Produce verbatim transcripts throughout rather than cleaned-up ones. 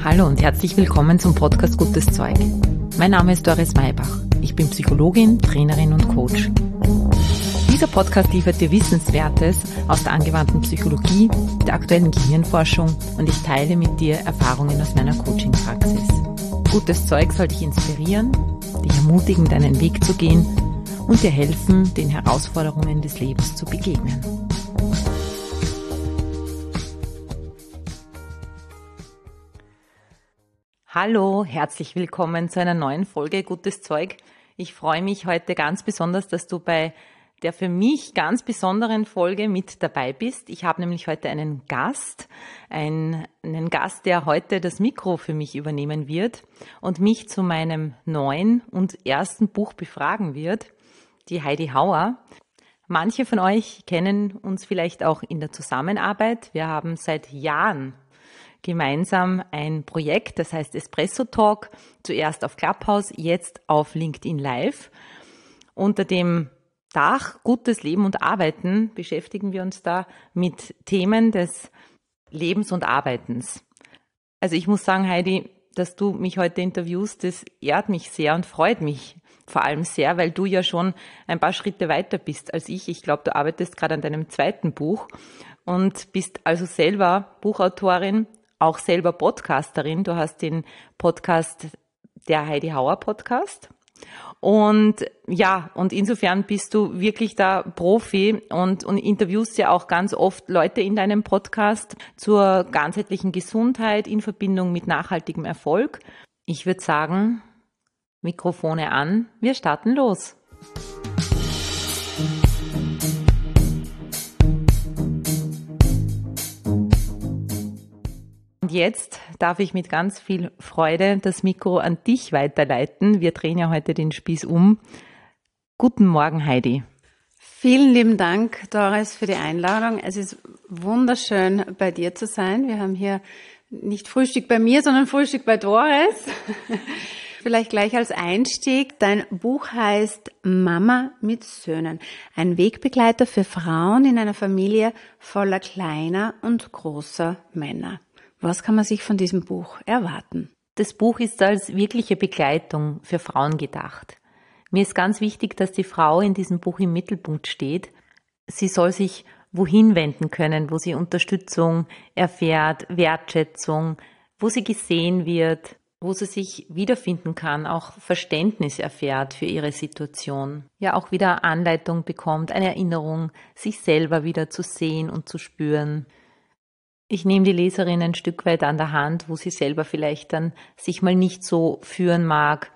Hallo und herzlich willkommen zum Podcast Gutes Zeug. Mein Name ist Doris Maybach. Ich bin Psychologin, Trainerin und Coach. Dieser Podcast liefert dir Wissenswertes aus der angewandten Psychologie, der aktuellen Gehirnforschung und ich teile mit dir Erfahrungen aus meiner Coaching-Praxis. Gutes Zeug soll dich inspirieren, dich ermutigen, deinen Weg zu gehen und dir helfen, den Herausforderungen des Lebens zu begegnen. Hallo, herzlich willkommen zu einer neuen Folge Gutes Zeug. Ich freue mich heute ganz besonders, dass du bei der für mich ganz besonderen Folge mit dabei bist. Ich habe nämlich heute einen Gast, einen, einen Gast, der heute das Mikro für mich übernehmen wird und mich zu meinem neuen und ersten Buch befragen wird, die Heidi Hauer. Manche von euch kennen uns vielleicht auch in der Zusammenarbeit. Wir haben seit Jahren gemeinsam ein Projekt, das heißt Espresso Talk, zuerst auf Clubhouse, jetzt auf LinkedIn Live. Unter dem Dach Gutes Leben und Arbeiten beschäftigen wir uns da mit Themen des Lebens und Arbeitens. Also ich muss sagen, Heidi, dass du mich heute interviewst, das ehrt mich sehr und freut mich vor allem sehr, weil du ja schon ein paar Schritte weiter bist als ich. Ich glaube, du arbeitest gerade an deinem zweiten Buch und bist also selber Buchautorin, auch selber Podcasterin. Du hast den Podcast, der Heidi Hauer Podcast. Und ja, und insofern bist du wirklich da Profi und, und interviewst ja auch ganz oft Leute in deinem Podcast zur ganzheitlichen Gesundheit in Verbindung mit nachhaltigem Erfolg. Ich würde sagen, Mikrofone an, wir starten los. Und jetzt darf ich mit ganz viel Freude das Mikro an dich weiterleiten. Wir drehen ja heute den Spieß um. Guten Morgen, Heidi. Vielen lieben Dank, Doris, für die Einladung. Es ist wunderschön, bei dir zu sein. Wir haben hier nicht Frühstück bei mir, sondern Frühstück bei Doris. Vielleicht gleich als Einstieg. Dein Buch heißt Mama mit Söhnen. Ein Wegbegleiter für Frauen in einer Familie voller kleiner und großer Männer. Was kann man sich von diesem Buch erwarten? Das Buch ist als wirkliche Begleitung für Frauen gedacht. Mir ist ganz wichtig, dass die Frau in diesem Buch im Mittelpunkt steht. Sie soll sich wohin wenden können, wo sie Unterstützung erfährt, Wertschätzung, wo sie gesehen wird, wo sie sich wiederfinden kann, auch Verständnis erfährt für ihre Situation. Ja, auch wieder Anleitung bekommt, eine Erinnerung, sich selber wieder zu sehen und zu spüren. Ich nehme die Leserin ein Stück weit an der Hand, wo sie selber vielleicht dann sich mal nicht so führen mag.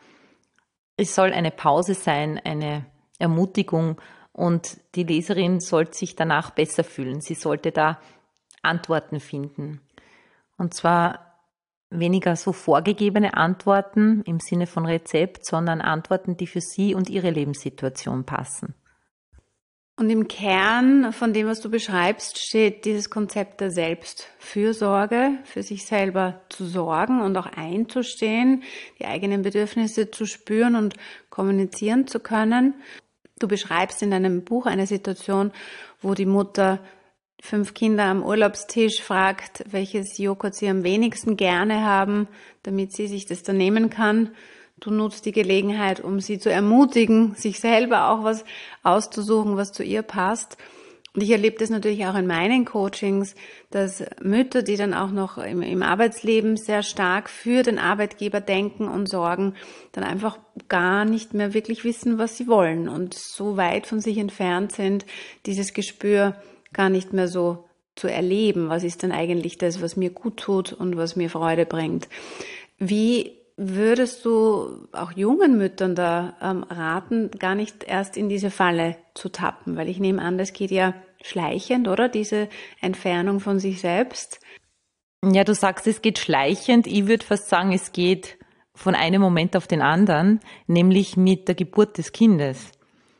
Es soll eine Pause sein, eine Ermutigung und die Leserin sollte sich danach besser fühlen. Sie sollte da Antworten finden. Und zwar weniger so vorgegebene Antworten im Sinne von Rezept, sondern Antworten, die für sie und ihre Lebenssituation passen. Und im Kern von dem, was du beschreibst, steht dieses Konzept der Selbstfürsorge, für sich selber zu sorgen und auch einzustehen, die eigenen Bedürfnisse zu spüren und kommunizieren zu können. Du beschreibst in deinem Buch eine Situation, wo die Mutter fünf Kinder am Urlaubstisch fragt, welches Joghurt sie am wenigsten gerne haben, damit sie sich das dann nehmen kann. Du nutzt die Gelegenheit, um sie zu ermutigen, sich selber auch was auszusuchen, was zu ihr passt. Und ich erlebe das natürlich auch in meinen Coachings, dass Mütter, die dann auch noch im, im Arbeitsleben sehr stark für den Arbeitgeber denken und sorgen, dann einfach gar nicht mehr wirklich wissen, was sie wollen und so weit von sich entfernt sind, dieses Gespür gar nicht mehr so zu erleben. Was ist denn eigentlich das, was mir gut tut und was mir Freude bringt? Wie würdest du auch jungen Müttern da ähm, raten, gar nicht erst in diese Falle zu tappen? Weil ich nehme an, das geht ja schleichend, oder? Diese Entfernung von sich selbst. Ja, du sagst, es geht schleichend. Ich würde fast sagen, es geht von einem Moment auf den anderen, nämlich mit der Geburt des Kindes.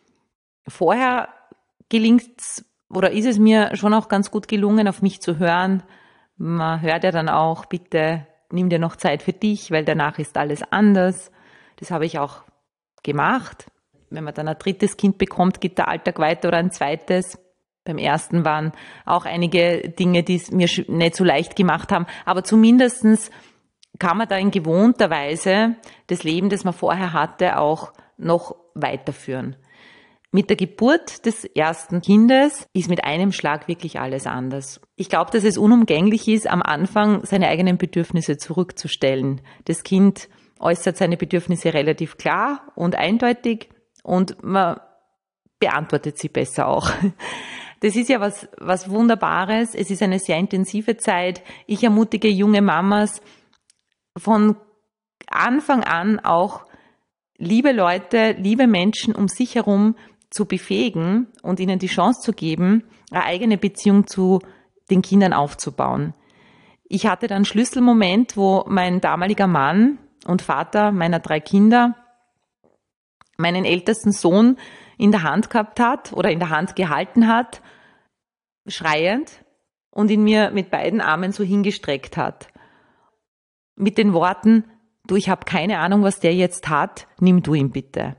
Vorher gelingt's oder ist es mir schon auch ganz gut gelungen, auf mich zu hören. Man hört ja dann auch, bitte nimm dir noch Zeit für dich, weil danach ist alles anders. Das habe ich auch gemacht. Wenn man dann ein drittes Kind bekommt, geht der Alltag weiter oder ein zweites. Beim ersten waren auch einige Dinge, die es mir nicht so leicht gemacht haben. Aber zumindestens kann man da in gewohnter Weise das Leben, das man vorher hatte, auch noch weiterführen. Mit der Geburt des ersten Kindes ist mit einem Schlag wirklich alles anders. Ich glaube, dass es unumgänglich ist, am Anfang seine eigenen Bedürfnisse zurückzustellen. Das Kind äußert seine Bedürfnisse relativ klar und eindeutig und man beantwortet sie besser auch. Das ist ja was, was Wunderbares. Es ist eine sehr intensive Zeit. Ich ermutige junge Mamas von Anfang an auch, liebe Leute, liebe Menschen um sich herum zu befähigen und ihnen die Chance zu geben, eine eigene Beziehung zu den Kindern aufzubauen. Ich hatte dann einen Schlüsselmoment, wo mein damaliger Mann und Vater meiner drei Kinder meinen ältesten Sohn in der Hand gehabt hat oder in der Hand gehalten hat, schreiend, und ihn mir mit beiden Armen so hingestreckt hat. Mit den Worten: Du, ich habe keine Ahnung, was der jetzt hat, nimm du ihn bitte.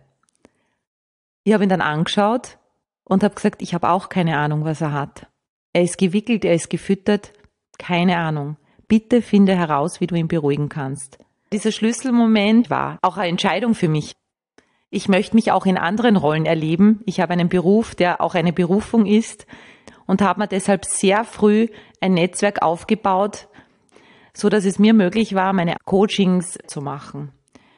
Ich habe ihn dann angeschaut und habe gesagt, ich habe auch keine Ahnung, was er hat. Er ist gewickelt, er ist gefüttert, keine Ahnung. Bitte finde heraus, wie du ihn beruhigen kannst. Dieser Schlüsselmoment war auch eine Entscheidung für mich. Ich möchte mich auch in anderen Rollen erleben. Ich habe einen Beruf, der auch eine Berufung ist, und habe mir deshalb sehr früh ein Netzwerk aufgebaut, so dass es mir möglich war, meine Coachings zu machen.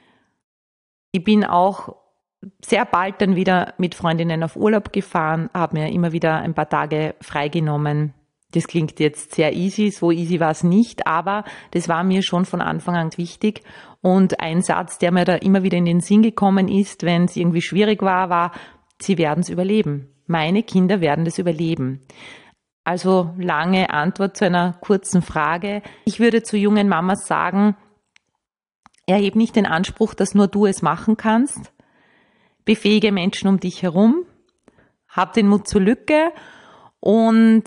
Ich bin auch sehr bald dann wieder mit Freundinnen auf Urlaub gefahren, habe mir immer wieder ein paar Tage freigenommen. Das klingt jetzt sehr easy, so easy war es nicht, aber das war mir schon von Anfang an wichtig. Und ein Satz, der mir da immer wieder in den Sinn gekommen ist, wenn es irgendwie schwierig war, war: Sie werden es überleben. Meine Kinder werden das überleben. Also lange Antwort zu einer kurzen Frage. Ich würde zu jungen Mamas sagen, erheb nicht den Anspruch, dass nur du es machen kannst. Befähige Menschen um dich herum. Hab den Mut zur Lücke und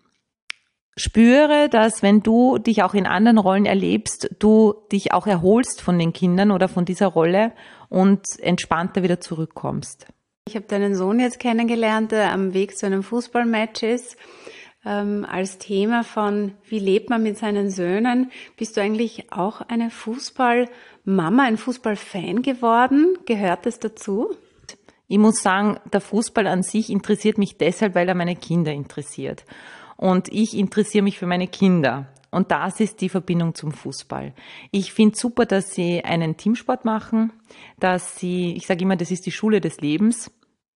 spüre, dass wenn du dich auch in anderen Rollen erlebst, du dich auch erholst von den Kindern oder von dieser Rolle und entspannter wieder zurückkommst. Ich habe deinen Sohn jetzt kennengelernt, der am Weg zu einem Fußballmatch ist. Ähm, als Thema von, wie lebt man mit seinen Söhnen, bist du eigentlich auch eine Fußballmama, ein Fußballfan geworden? Gehört das dazu? Ich muss sagen, der Fußball an sich interessiert mich deshalb, weil er meine Kinder interessiert. Und ich interessiere mich für meine Kinder. Und das ist die Verbindung zum Fußball. Ich finde super, dass sie einen Teamsport machen, dass sie, ich sage immer, das ist die Schule des Lebens.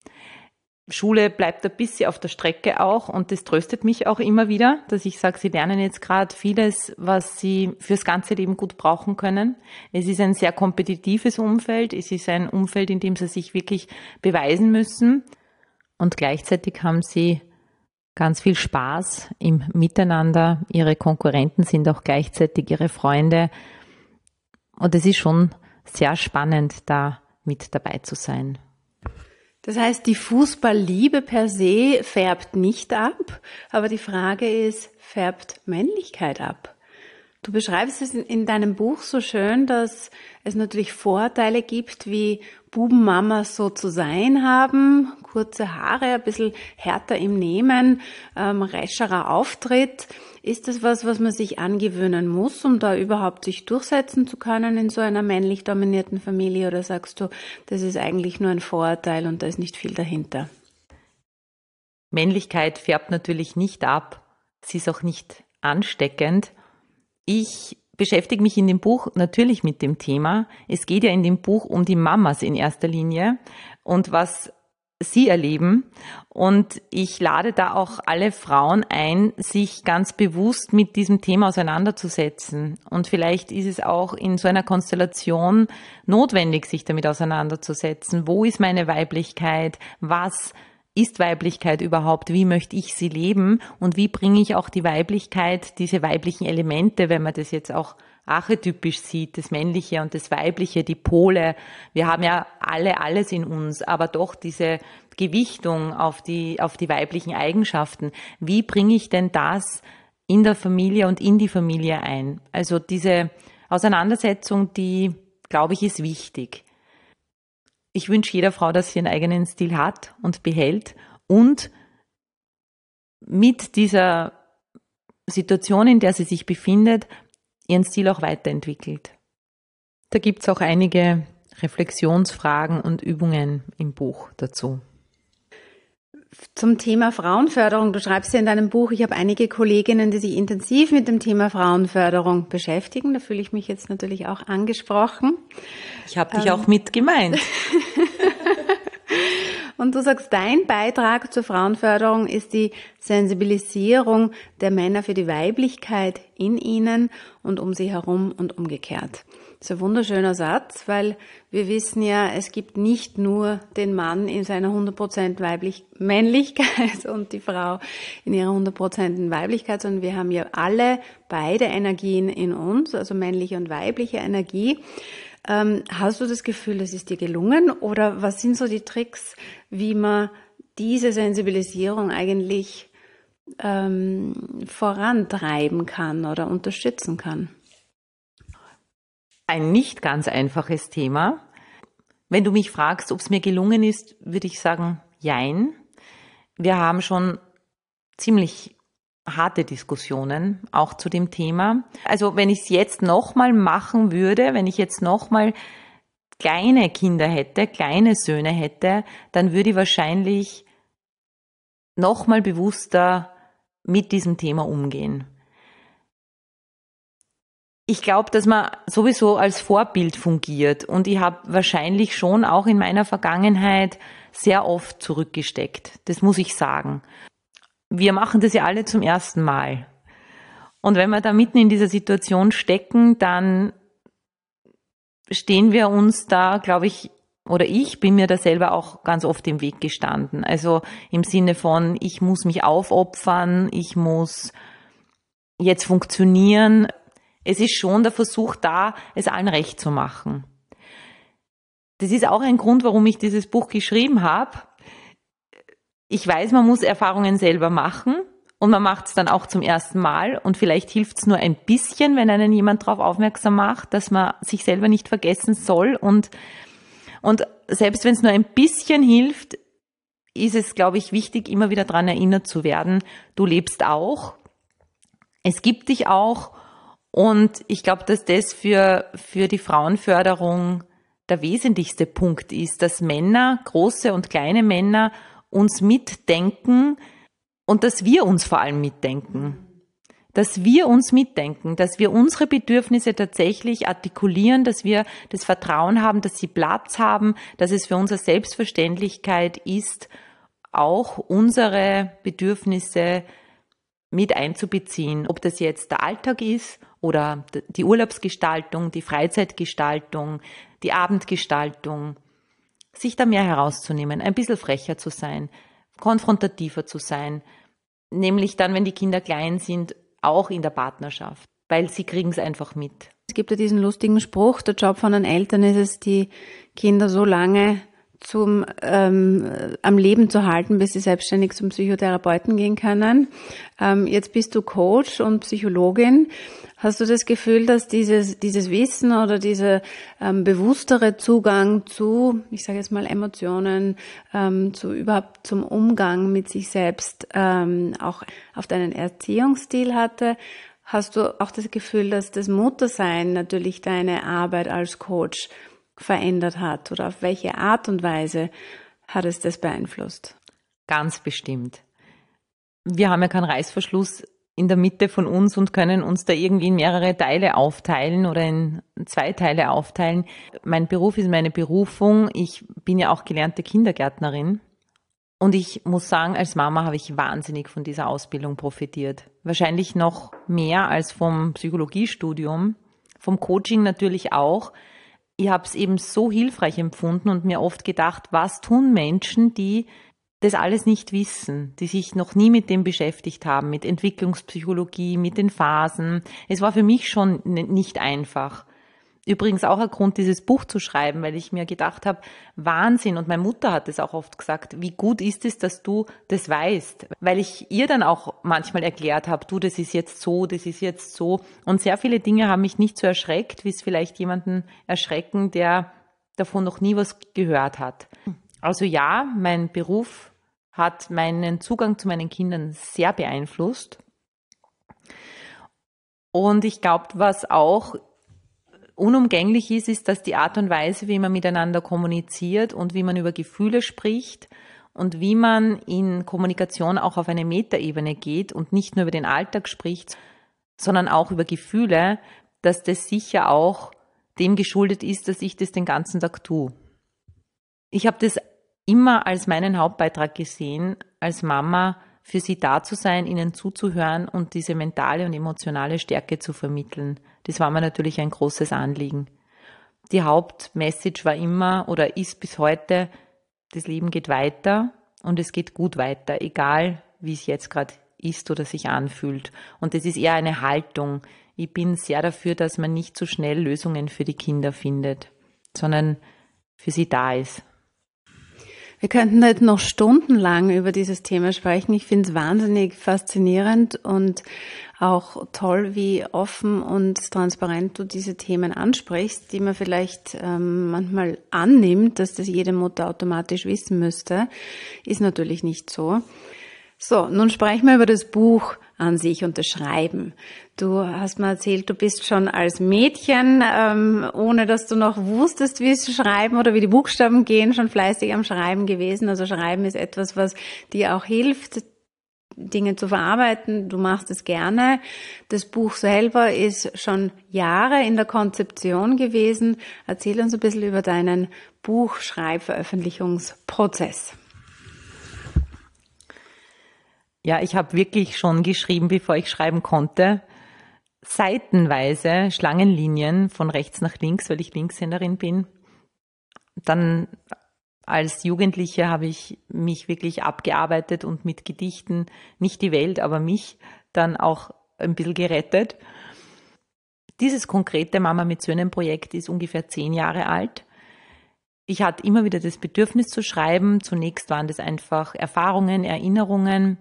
Schule bleibt ein bisschen auf der Strecke auch, und das tröstet mich auch immer wieder, dass ich sage, sie lernen jetzt gerade vieles, was sie fürs ganze Leben gut brauchen können. Es ist ein sehr kompetitives Umfeld, es ist ein Umfeld, in dem sie sich wirklich beweisen müssen, und gleichzeitig haben sie ganz viel Spaß im Miteinander. Ihre Konkurrenten sind auch gleichzeitig ihre Freunde, und es ist schon sehr spannend, da mit dabei zu sein. Das heißt, die Fußballliebe per se färbt nicht ab, aber die Frage ist, färbt Männlichkeit ab? Du beschreibst es in deinem Buch so schön, dass es natürlich Vorteile gibt, wie Bubenmamas so zu sein haben, kurze Haare, ein bisschen härter im Nehmen, ähm, rescherer Auftritt. Ist das was, was man sich angewöhnen muss, um da überhaupt sich durchsetzen zu können in so einer männlich dominierten Familie? Oder sagst du, das ist eigentlich nur ein Vorurteil und da ist nicht viel dahinter? Männlichkeit färbt natürlich nicht ab. Sie ist auch nicht ansteckend. Ich beschäftige mich in dem Buch natürlich mit dem Thema. Es geht ja in dem Buch um die Mamas in erster Linie und was sie erleben. Und ich lade da auch alle Frauen ein, sich ganz bewusst mit diesem Thema auseinanderzusetzen. Und vielleicht ist es auch in so einer Konstellation notwendig, sich damit auseinanderzusetzen. Wo ist meine Weiblichkeit? Was ist Weiblichkeit überhaupt? Wie möchte ich sie leben? Und wie bringe ich auch die Weiblichkeit, diese weiblichen Elemente, wenn man das jetzt auch archetypisch sieht, das Männliche und das Weibliche, die Pole. Wir haben ja alle alles in uns, aber doch diese Gewichtung auf die, auf die weiblichen Eigenschaften. Wie bringe ich denn das in der Familie und in die Familie ein? Also diese Auseinandersetzung, die, glaube ich, ist wichtig. Ich wünsche jeder Frau, dass sie einen eigenen Stil hat und behält und mit dieser Situation, in der sie sich befindet, ihren Stil auch weiterentwickelt. Da gibt es auch einige Reflexionsfragen und Übungen im Buch dazu. Zum Thema Frauenförderung. Du schreibst ja in deinem Buch, ich habe einige Kolleginnen, die sich intensiv mit dem Thema Frauenförderung beschäftigen. Da fühle ich mich jetzt natürlich auch angesprochen. Ich habe dich ähm. auch mit gemeint. Und du sagst, dein Beitrag zur Frauenförderung ist die Sensibilisierung der Männer für die Weiblichkeit in ihnen und um sie herum und umgekehrt. Das ist ein wunderschöner Satz, weil wir wissen ja, es gibt nicht nur den Mann in seiner hundert Prozent weiblich Männlichkeit und die Frau in ihrer hundert Prozent Weiblichkeit, sondern wir haben ja alle beide Energien in uns, also männliche und weibliche Energie. Ähm, hast du das Gefühl, das ist dir gelungen, oder was sind so die Tricks, wie man diese Sensibilisierung eigentlich ähm, vorantreiben kann oder unterstützen kann? Ein nicht ganz einfaches Thema. Wenn du mich fragst, ob es mir gelungen ist, würde ich sagen, jein. Wir haben schon ziemlich harte Diskussionen auch zu dem Thema. Also wenn ich es jetzt nochmal machen würde, wenn ich jetzt nochmal kleine Kinder hätte, kleine Söhne hätte, dann würde ich wahrscheinlich nochmal bewusster mit diesem Thema umgehen. Ich glaube, dass man sowieso als Vorbild fungiert, und ich habe wahrscheinlich schon auch in meiner Vergangenheit sehr oft zurückgesteckt. Das muss ich sagen. Wir machen das ja alle zum ersten Mal. Und wenn wir da mitten in dieser Situation stecken, dann stehen wir uns da, glaube ich, oder ich bin mir da selber auch ganz oft im Weg gestanden. Also im Sinne von, ich muss mich aufopfern, ich muss jetzt funktionieren. Es ist schon der Versuch da, es allen recht zu machen. Das ist auch ein Grund, warum ich dieses Buch geschrieben habe. Ich weiß, man muss Erfahrungen selber machen und man macht es dann auch zum ersten Mal, und vielleicht hilft es nur ein bisschen, wenn einen jemand darauf aufmerksam macht, dass man sich selber nicht vergessen soll, und, und selbst wenn es nur ein bisschen hilft, ist es, glaube ich, wichtig, immer wieder daran erinnert zu werden, du lebst auch, es gibt dich auch, und ich glaube, dass das für, für die Frauenförderung der wesentlichste Punkt ist, dass Männer, große und kleine Männer, uns mitdenken und dass wir uns vor allem mitdenken. Dass wir uns mitdenken, dass wir unsere Bedürfnisse tatsächlich artikulieren, dass wir das Vertrauen haben, dass sie Platz haben, dass es für uns eine Selbstverständlichkeit ist, auch unsere Bedürfnisse mit einzubeziehen. Ob das jetzt der Alltag ist oder die Urlaubsgestaltung, die Freizeitgestaltung, die Abendgestaltung. Sich da mehr herauszunehmen, ein bisschen frecher zu sein, konfrontativer zu sein, nämlich dann, wenn die Kinder klein sind, auch in der Partnerschaft, weil sie kriegen es einfach mit. Es gibt ja diesen lustigen Spruch, der Job von den Eltern ist es, die Kinder so lange zum ähm, am Leben zu halten, bis sie selbstständig zum Psychotherapeuten gehen können. Ähm, jetzt bist du Coach und Psychologin. Hast du das Gefühl, dass dieses dieses Wissen oder dieser ähm, bewusstere Zugang zu, ich sage jetzt mal Emotionen, ähm, zu überhaupt zum Umgang mit sich selbst ähm, auch auf deinen Erziehungsstil hatte? Hast du auch das Gefühl, dass das Muttersein natürlich deine Arbeit als Coach verändert hat, oder auf welche Art und Weise hat es das beeinflusst? Ganz bestimmt. Wir haben ja keinen Reißverschluss in der Mitte von uns und können uns da irgendwie in mehrere Teile aufteilen oder in zwei Teile aufteilen. Mein Beruf ist meine Berufung. Ich bin ja auch gelernte Kindergärtnerin. Und ich muss sagen, als Mama habe ich wahnsinnig von dieser Ausbildung profitiert. Wahrscheinlich noch mehr als vom Psychologiestudium, vom Coaching natürlich auch. Ich habe es eben so hilfreich empfunden und mir oft gedacht, was tun Menschen, die das alles nicht wissen, die sich noch nie mit dem beschäftigt haben, mit Entwicklungspsychologie, mit den Phasen. Es war für mich schon nicht einfach. Übrigens auch ein Grund, dieses Buch zu schreiben, weil ich mir gedacht habe, Wahnsinn, und meine Mutter hat es auch oft gesagt, wie gut ist es, dass du das weißt, weil ich ihr dann auch manchmal erklärt habe, du, das ist jetzt so, das ist jetzt so, und sehr viele Dinge haben mich nicht so erschreckt, wie es vielleicht jemanden erschrecken, der davon noch nie was gehört hat. Also ja, mein Beruf hat meinen Zugang zu meinen Kindern sehr beeinflusst. Und ich glaube, was auch unumgänglich ist, ist, dass die Art und Weise, wie man miteinander kommuniziert und wie man über Gefühle spricht und wie man in Kommunikation auch auf eine Metaebene geht und nicht nur über den Alltag spricht, sondern auch über Gefühle, dass das sicher auch dem geschuldet ist, dass ich das den ganzen Tag tue. Ich habe das immer als meinen Hauptbeitrag gesehen, als Mama für sie da zu sein, ihnen zuzuhören und diese mentale und emotionale Stärke zu vermitteln. Das war mir natürlich ein großes Anliegen. Die Hauptmessage war immer oder ist bis heute, das Leben geht weiter und es geht gut weiter, egal wie es jetzt gerade ist oder sich anfühlt. Und das ist eher eine Haltung. Ich bin sehr dafür, dass man nicht so schnell Lösungen für die Kinder findet, sondern für sie da ist. Wir könnten heute noch stundenlang über dieses Thema sprechen. Ich finde es wahnsinnig faszinierend und auch toll, wie offen und transparent du diese Themen ansprichst, die man vielleicht ähm, manchmal annimmt, dass das jede Mutter automatisch wissen müsste. Ist natürlich nicht so. So, nun sprechen wir über das Buch an sich und das Schreiben. Du hast mir erzählt, du bist schon als Mädchen, ähm, ohne dass du noch wusstest, wie es schreiben oder wie die Buchstaben gehen, schon fleißig am Schreiben gewesen. Also Schreiben ist etwas, was dir auch hilft, Dinge zu verarbeiten. Du machst es gerne. Das Buch selber ist schon Jahre in der Konzeption gewesen. Erzähl uns ein bisschen über deinen Buchschreibveröffentlichungsprozess. Ja, ich habe wirklich schon geschrieben, bevor ich schreiben konnte. Seitenweise Schlangenlinien von rechts nach links, weil ich Linkshänderin bin. Dann als Jugendliche habe ich mich wirklich abgearbeitet und mit Gedichten, nicht die Welt, aber mich dann auch ein bisschen gerettet. Dieses konkrete Mama mit Söhnen-Projekt ist ungefähr zehn Jahre alt. Ich hatte immer wieder das Bedürfnis zu schreiben. Zunächst waren das einfach Erfahrungen, Erinnerungen.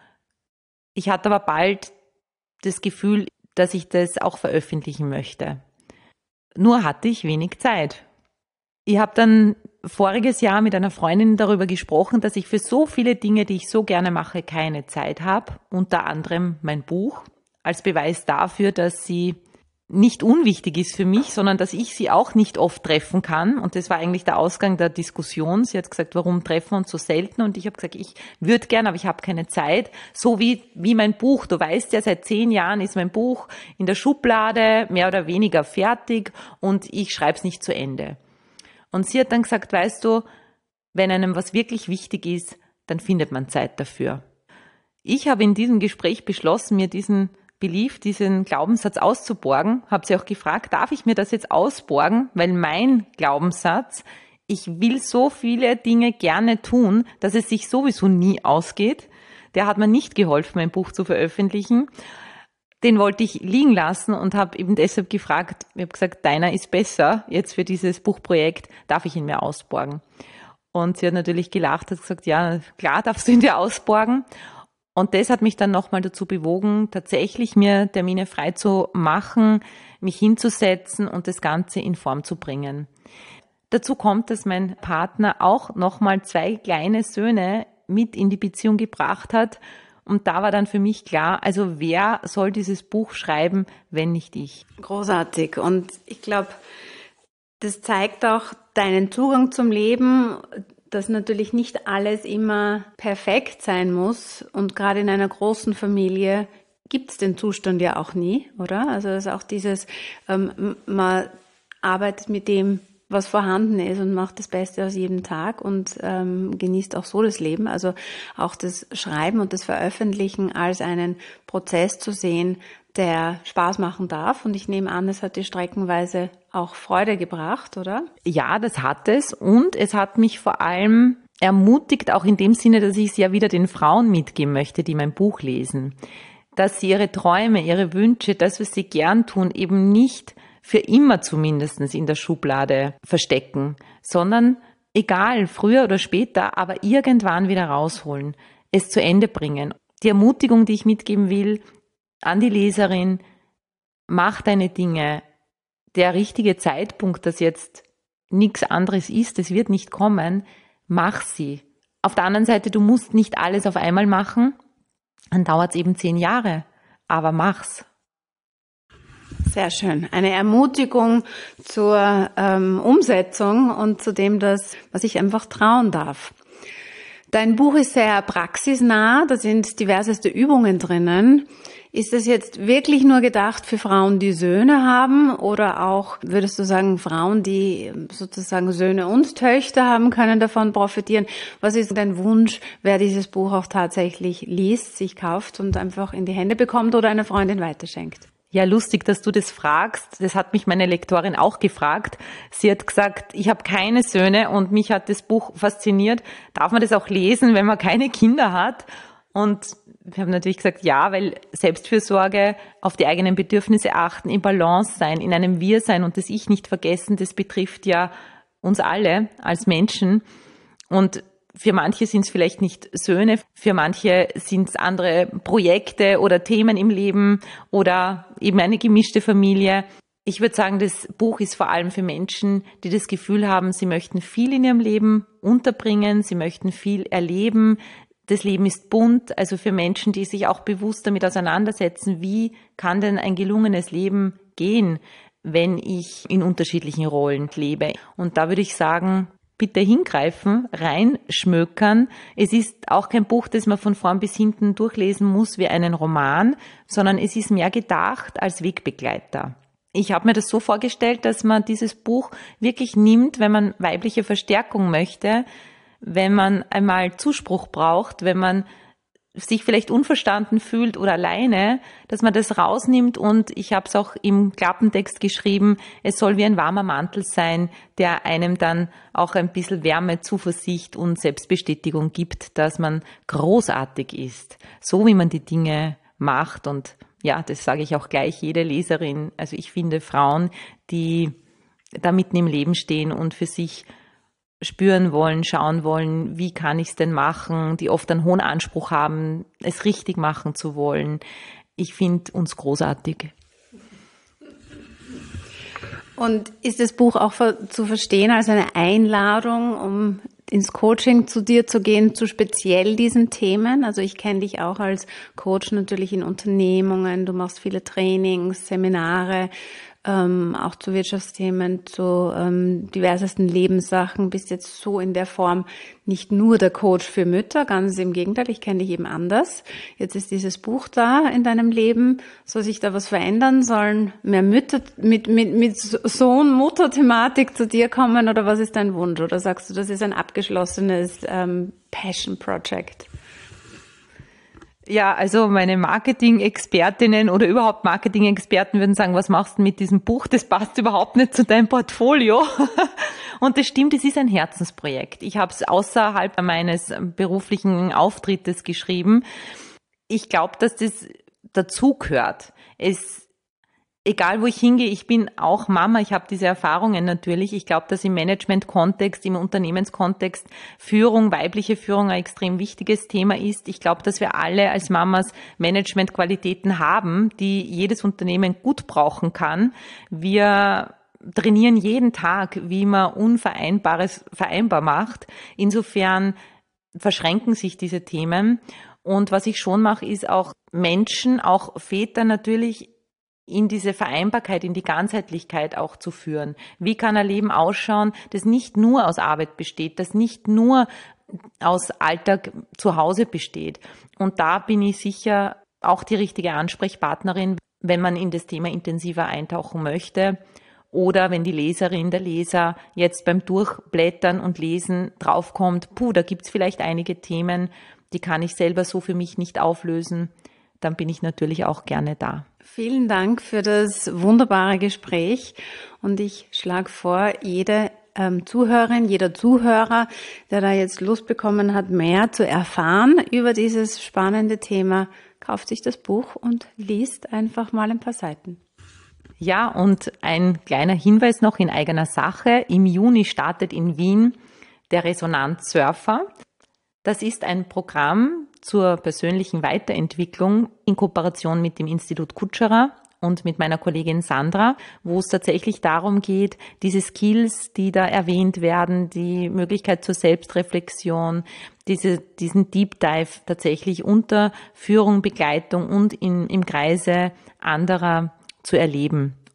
Ich hatte aber bald das Gefühl, dass ich das auch veröffentlichen möchte. Nur hatte ich wenig Zeit. Ich habe dann voriges Jahr mit einer Freundin darüber gesprochen, dass ich für so viele Dinge, die ich so gerne mache, keine Zeit habe. Unter anderem mein Buch als Beweis dafür, dass sie nicht unwichtig ist für mich, sondern dass ich sie auch nicht oft treffen kann. Und das war eigentlich der Ausgang der Diskussion. Sie hat gesagt, warum treffen wir uns so selten? Und ich habe gesagt, ich würde gern, aber ich habe keine Zeit. So wie, wie mein Buch. Du weißt ja, seit zehn Jahren ist mein Buch in der Schublade, mehr oder weniger fertig und ich schreibe es nicht zu Ende. Und sie hat dann gesagt, weißt du, wenn einem was wirklich wichtig ist, dann findet man Zeit dafür. Ich habe in diesem Gespräch beschlossen, mir diesen Belief, diesen Glaubenssatz auszuborgen, habe sie auch gefragt, darf ich mir das jetzt ausborgen, weil mein Glaubenssatz, ich will so viele Dinge gerne tun, dass es sich sowieso nie ausgeht, der hat mir nicht geholfen, mein Buch zu veröffentlichen. Den wollte ich liegen lassen und habe eben deshalb gefragt, ich habe gesagt, deiner ist besser, jetzt für dieses Buchprojekt, darf ich ihn mir ausborgen? Und sie hat natürlich gelacht, hat gesagt, ja, klar darfst du ihn dir ausborgen. Und das hat mich dann nochmal dazu bewogen, tatsächlich mir Termine frei zu machen, mich hinzusetzen und das Ganze in Form zu bringen. Dazu kommt, dass mein Partner auch nochmal zwei kleine Söhne mit in die Beziehung gebracht hat. Und da war dann für mich klar, also wer soll dieses Buch schreiben, wenn nicht ich? Großartig. Und ich glaube, das zeigt auch deinen Zugang zum Leben, dass natürlich nicht alles immer perfekt sein muss. Und gerade in einer großen Familie gibt es den Zustand ja auch nie, oder? Also das ist auch dieses, ähm, man arbeitet mit dem, was vorhanden ist und macht das Beste aus jedem Tag und ähm, genießt auch so das Leben. Also auch das Schreiben und das Veröffentlichen als einen Prozess zu sehen, der Spaß machen darf. Und ich nehme an, es hat dir streckenweise auch Freude gebracht, oder? Ja, das hat es. Und es hat mich vor allem ermutigt, auch in dem Sinne, dass ich es ja wieder den Frauen mitgeben möchte, die mein Buch lesen, dass sie ihre Träume, ihre Wünsche, das, was sie gern tun, eben nicht für immer zumindest in der Schublade verstecken, sondern egal, früher oder später, aber irgendwann wieder rausholen, es zu Ende bringen. Die Ermutigung, die ich mitgeben will an die Leserin, mach deine Dinge. Der richtige Zeitpunkt, das jetzt nichts anderes ist, es wird nicht kommen, mach sie. Auf der anderen Seite, du musst nicht alles auf einmal machen, dann dauert es eben zehn Jahre, aber mach's. Sehr schön. Eine Ermutigung zur ähm, Umsetzung und zu dem, das, was ich einfach trauen darf. Dein Buch ist sehr praxisnah, da sind diverseste Übungen drinnen. Ist das jetzt wirklich nur gedacht für Frauen, die Söhne haben, oder auch, würdest du sagen, Frauen, die sozusagen Söhne und Töchter haben, können davon profitieren? Was ist dein Wunsch, wer dieses Buch auch tatsächlich liest, sich kauft und einfach in die Hände bekommt oder einer Freundin weiterschenkt? Ja, lustig, dass du das fragst. Das hat mich meine Lektorin auch gefragt. Sie hat gesagt, ich habe keine Söhne und mich hat das Buch fasziniert. Darf man das auch lesen, wenn man keine Kinder hat? Und wir haben natürlich gesagt, ja, weil Selbstfürsorge, auf die eigenen Bedürfnisse achten, im Balance sein, in einem Wir sein und das Ich nicht vergessen, das betrifft ja uns alle als Menschen. Und für manche sind es vielleicht nicht Söhne, für manche sind es andere Projekte oder Themen im Leben oder eben eine gemischte Familie. Ich würde sagen, das Buch ist vor allem für Menschen, die das Gefühl haben, sie möchten viel in ihrem Leben unterbringen, sie möchten viel erleben. Das Leben ist bunt, also für Menschen, die sich auch bewusst damit auseinandersetzen, wie kann denn ein gelungenes Leben gehen, wenn ich in unterschiedlichen Rollen lebe. Und da würde ich sagen, bitte hingreifen, reinschmökern. Es ist auch kein Buch, das man von vorn bis hinten durchlesen muss wie einen Roman, sondern es ist mehr gedacht als Wegbegleiter. Ich habe mir das so vorgestellt, dass man dieses Buch wirklich nimmt, wenn man weibliche Verstärkung möchte, wenn man einmal Zuspruch braucht, wenn man sich vielleicht unverstanden fühlt oder alleine, dass man das rausnimmt, und ich habe es auch im Klappentext geschrieben, es soll wie ein warmer Mantel sein, der einem dann auch ein bisschen Wärme, Zuversicht und Selbstbestätigung gibt, dass man großartig ist, so wie man die Dinge macht. Und ja, das sage ich auch gleich jede Leserin. Also ich finde Frauen, die da mitten im Leben stehen und für sich spüren wollen, schauen wollen, wie kann ich es denn machen, die oft einen hohen Anspruch haben, es richtig machen zu wollen. Ich finde uns großartig. Und ist das Buch auch zu verstehen als eine Einladung, um ins Coaching zu dir zu gehen, zu speziell diesen Themen? Also ich kenne dich auch als Coach natürlich in Unternehmungen, du machst viele Trainings, Seminare, Ähm, auch zu Wirtschaftsthemen, zu ähm, diversesten Lebenssachen, bist jetzt so in der Form nicht nur der Coach für Mütter, ganz im Gegenteil, ich kenne dich eben anders. Jetzt ist dieses Buch da in deinem Leben, soll sich da was verändern, sollen mehr Mütter mit, mit, mit Sohn-Mutter-Thematik zu dir kommen, oder was ist dein Wunsch? Oder sagst du, das ist ein abgeschlossenes ähm, Passion-Project? Ja, also meine Marketing-Expertinnen oder überhaupt Marketing-Experten würden sagen, was machst du mit diesem Buch? Das passt überhaupt nicht zu deinem Portfolio. Und das stimmt, es ist ein Herzensprojekt. Ich habe es außerhalb meines beruflichen Auftrittes geschrieben. Ich glaube, dass das dazugehört. Es Egal, wo ich hingehe, ich bin auch Mama, ich habe diese Erfahrungen natürlich. Ich glaube, dass im Management-Kontext, im Unternehmenskontext Führung, weibliche Führung ein extrem wichtiges Thema ist. Ich glaube, dass wir alle als Mamas Management-Qualitäten haben, die jedes Unternehmen gut brauchen kann. Wir trainieren jeden Tag, wie man Unvereinbares vereinbar macht. Insofern verschränken sich diese Themen. Und was ich schon mache, ist auch Menschen, auch Väter natürlich, in diese Vereinbarkeit, in die Ganzheitlichkeit auch zu führen. Wie kann ein Leben ausschauen, das nicht nur aus Arbeit besteht, das nicht nur aus Alltag zu Hause besteht? Und da bin ich sicher auch die richtige Ansprechpartnerin, wenn man in das Thema intensiver eintauchen möchte oder wenn die Leserin, der Leser jetzt beim Durchblättern und Lesen draufkommt, puh, da gibt's vielleicht einige Themen, die kann ich selber so für mich nicht auflösen, dann bin ich natürlich auch gerne da. Vielen Dank für das wunderbare Gespräch, und ich schlage vor, jede ähm, Zuhörerin, jeder Zuhörer, der da jetzt Lust bekommen hat, mehr zu erfahren über dieses spannende Thema, kauft sich das Buch und liest einfach mal ein paar Seiten. Ja, und ein kleiner Hinweis noch in eigener Sache. Im Juni startet in Wien der Resonanz-Surfer. Das ist ein Programm zur persönlichen Weiterentwicklung in Kooperation mit dem Institut Kutscherer und mit meiner Kollegin Sandra, wo es tatsächlich darum geht, diese Skills, die da erwähnt werden, die Möglichkeit zur Selbstreflexion, diese, diesen Deep Dive tatsächlich unter Führung, Begleitung und in, im Kreise anderer zu erleben.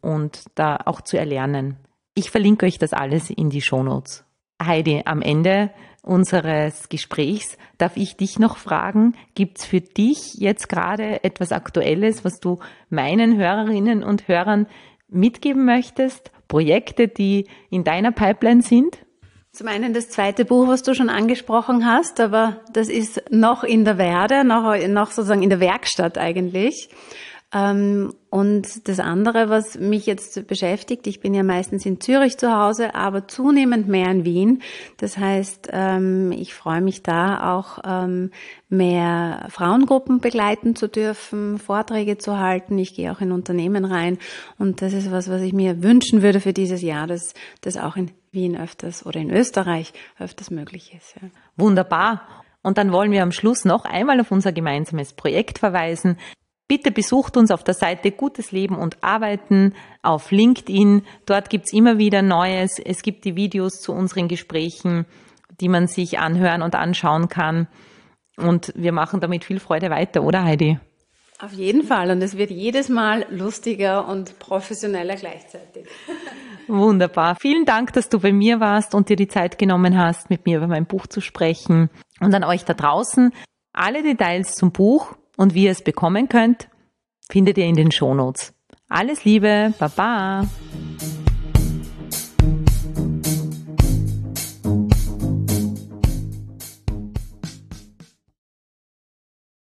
und da auch zu erlernen. Ich verlinke euch das alles in die Shownotes. Heidi, am Ende unseres Gesprächs darf ich dich noch fragen, gibt's für dich jetzt gerade etwas Aktuelles, was du meinen Hörerinnen und Hörern mitgeben möchtest? Projekte, die in deiner Pipeline sind? Zum einen das zweite Buch, was du schon angesprochen hast, aber das ist noch in der Werde, noch, noch sozusagen in der Werkstatt eigentlich. Und das andere, was mich jetzt beschäftigt, ich bin ja meistens in Zürich zu Hause, aber zunehmend mehr in Wien. Das heißt, ich freue mich da auch mehr Frauengruppen begleiten zu dürfen, Vorträge zu halten. Ich gehe auch in Unternehmen rein und das ist was, was ich mir wünschen würde für dieses Jahr, dass das auch in Wien öfters oder in Österreich öfters möglich ist. Ja. Wunderbar. Und dann wollen wir am Schluss noch einmal auf unser gemeinsames Projekt verweisen. Bitte besucht uns auf der Seite Gutes Leben und Arbeiten auf LinkedIn. Dort gibt's immer wieder Neues. Es gibt die Videos zu unseren Gesprächen, die man sich anhören und anschauen kann. Und wir machen damit viel Freude weiter, oder Heidi? Auf jeden Fall. Und es wird jedes Mal lustiger und professioneller gleichzeitig. Wunderbar. Vielen Dank, dass du bei mir warst und dir die Zeit genommen hast, mit mir über mein Buch zu sprechen. Und an euch da draußen, alle Details zum Buch und wie ihr es bekommen könnt, findet ihr in den Shownotes. Alles Liebe, Baba!